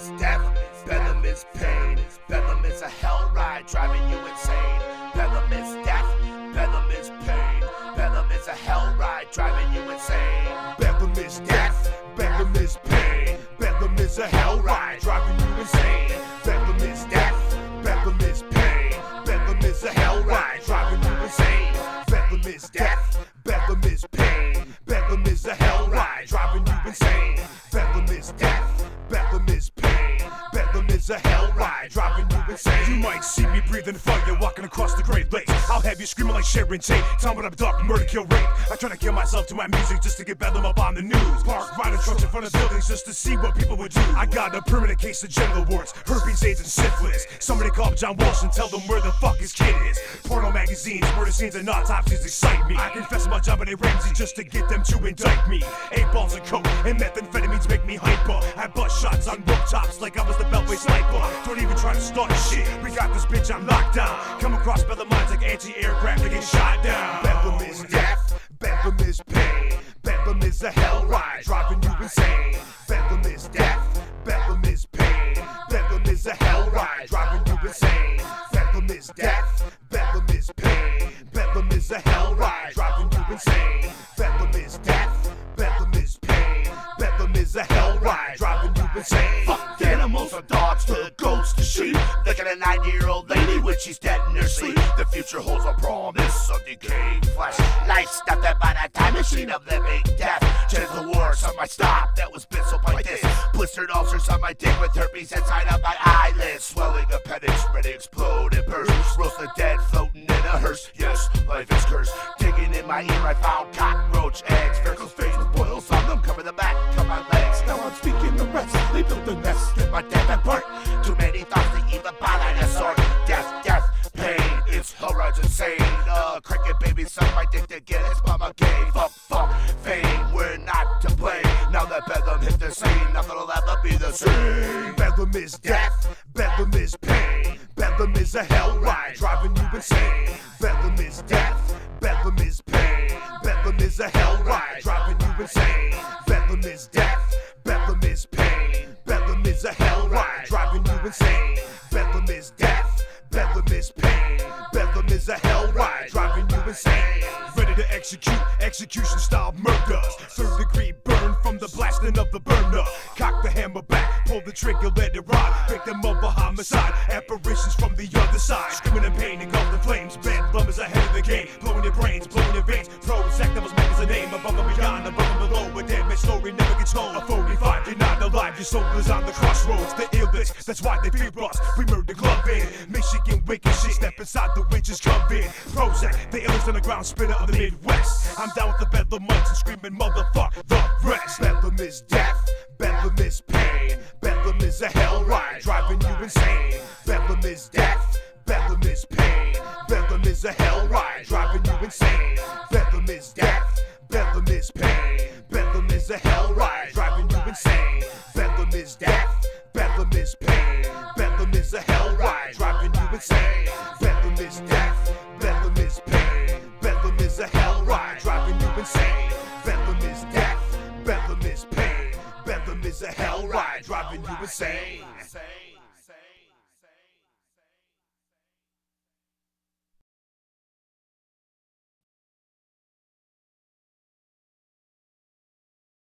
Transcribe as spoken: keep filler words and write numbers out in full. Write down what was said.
is death, Bedlam is pain. Bedlam is a hell ride driving you insane. Bedlam is death, Bedlam is pain. Bedlam is a hell ride driving you insane. Bedlam is death, Bedlam is pain. Bedlam is a hell ride driving you insane. Bedlam is death, Bedlam is pain. Bedlam is a hell ride driving you insane. Bedlam is death, Bedlam is pain. Bedlam is a hell ride driving you insane. Bedlam is death, Bedlam is pain. Bedlam is a hell ride driving you insane. You might see me breathing fire walking across the Great Lakes. I'll have you screaming like Sharon Tate. Tell me I'm dark, murder, kill, rape. I try to kill myself to my music just to get Bedlam up on the news. Park riding trucks in front of buildings just to see what people would do. I got a permanent case of genital warts, herpes, AIDS, and syphilis. Somebody call up John Walsh and tell them where the fuck his kid is. Porno magazines, murder scenes, and autopsies excite me. I confess about John Benet Ramsey just to get them to indict me. Eight balls of coke and methamphetamines make me hyper. I bust shots on rooftops like I was the Beltway sniper. Don't even try to start shit. We got this bitch on lockdown. Come across Bedlam lines like anti-aircraft to get shot down. Bedlam is death, Bedlam is pain. Bedlam is a hell ride driving you insane. Bedlam is death, Bedlam is pain. Bedlam is a hell ride driving you insane. Bedlam is death, Bedlam is pain. Bedlam is a hell ride driving you insane. Bedlam is death, Bedlam is pain. Bedlam is a hell ride driving you insane. Fuck animals from dogs to goats to sheep. Look at a ninety-year-old lady when she's dead in her sleep. The future holds a promise of decaying flesh. Life stuffed up by that time machine of living death. Gentle wars on my stop that was bit so like this. Blistered ulcers on my dick with herpes inside of my eyelids. Swelling appendix ready to explode and burst. Roast the dead floating in a hearse. Yes, life is cursed. Digging in my ear I found cockroach eggs. Freckles face with boils on them. Cover the back of my legs. Now I'm speaking the rest. They built the nest in my death apart. Too many thoughts to even bother to sort. Death, death, pain. It's hell rides insane. Uh, cricket baby suck my dick to get his mama gay. Fuck, fuck, fame. We're not to blame. Now that Bedlam hit the scene, nothing will ever be the same. Bedlam is death, Bedlam is pain. Bedlam is a hell ride driving you insane. Bedlam is death, Bedlam is pain. Bedlam is a hell ride driving you insane. Bedlam is death, Bedlam is pain. Bedlam is a hell ride driving you insane. Bedlam is death, Bedlam is pain. Bedlam is a hell ride driving you insane. Ready to execute, execution style murders. Third degree burn from the blasting of the burner. Cock the hammer back, pull the trigger, let it ride. Victim of a homicide, apparitions from the other side. Screaming in pain, engulfed in flames. Bedlam is ahead of the game, blowing your brains, blowing your veins. Prozac, that was meant as a name. Above and beyond, above and below. A dead man's story never gets told. A forty-five, you're not alive, your soul is on the crossroads. The illness, that's why they fear us. We murder glove in Michigan, wicked shit. Step inside the witches, come in. Prozac, the illest underground spinner of the Midwest. I'm down with the Bedlamites and screaming motherfuck the rest. Bedlam is death, Bedlam is pain. Bedlam is a hell ride driving you insane. Bedlam is death, Bedlam is pain. Bedlam is a hell ride driving you insane. Bedlam is death, Bedlam is pain. Bedlam is a hell ride driving you insane. Bedlam is death, Bedlam is pain. Bedlam is a hell ride driving you insane. Bedlam is death, Bedlam is pain. Bedlam is a hell ride driving you insane. Bedlam is death, Bedlam is pain. Bedlam is a hell ride driving you insane.